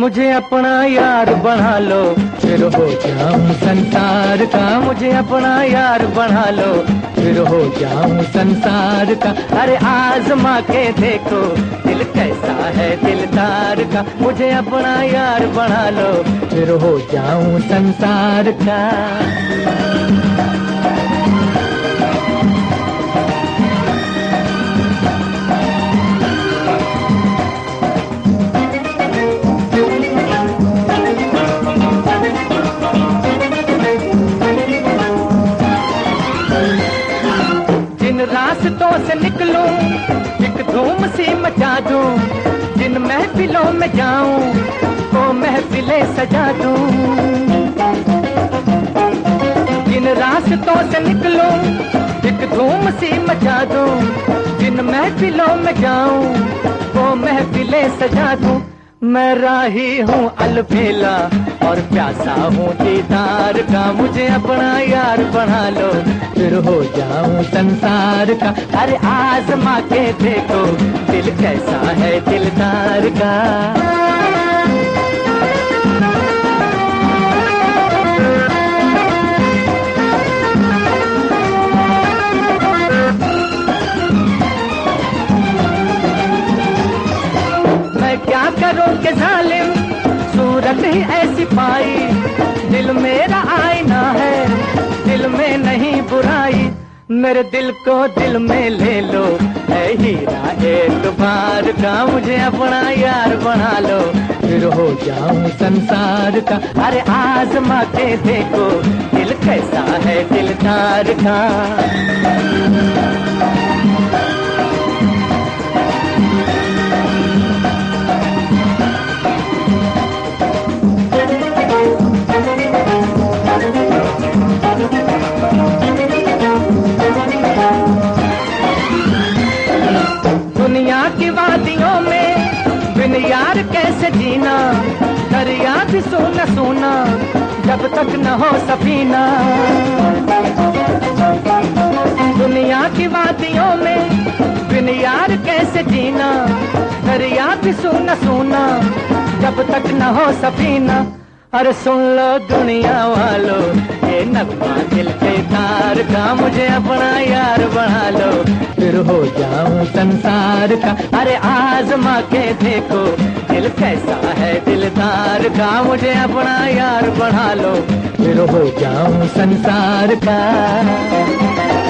मुझे अपना यार बना लो, फिर हो जाऊं संसार का। मुझे अपना यार बना लो, फिर हो जाऊं संसार का। अरे आजमा के देखो दिल कैसा है दिलदार का। मुझे अपना यार बना लो, फिर हो जाऊं संसार का। रास्तों से निकलूं एक धूम सी मचा दूं, जिन महफिलों में जाऊं वो महफिलें सजा दूं। जिन रास्तों से निकलूं एक धूम सी मचा दूं, जिन महफिलों में जाऊं वो महफिलें सजा दूं। मैं राही हूँ अलबेला और प्यासा हूँ दीदार का। मुझे अपना यार बना लो, फिर हो जाऊं संसार का। अरे आजमा के देखो दिल कैसा है दिलदार का। मैं क्या करूं कि जालिम सूरत ही ऐसी पाई। दिल मेरा आईना है, दिल में नहीं बुराई। मेरे दिल को दिल में ले लो, है हीरा एक बार का। मुझे अपना यार बना लो, फिर हो जाऊं संसार का। अरे आजमा के देखो दिल कैसा है दिलदार का। दुनिया की वादियों में बिन यार कैसे जीना। दरिया भी सोना सोना जब तक न हो सफीना। दुनिया की वादियों में बिन यार कैसे जीना। दरिया भी सोना सोना जब तक न हो सफीना। अरे सुन लो दुनिया वालों ये नगमा दिल के तार का। मुझे अपना यार बना लो, फिर हो जाऊं संसार का। अरे आजमा के देखो दिल कैसा है दिलदार का। मुझे अपना यार बना लो, फिर हो जाऊं संसार का।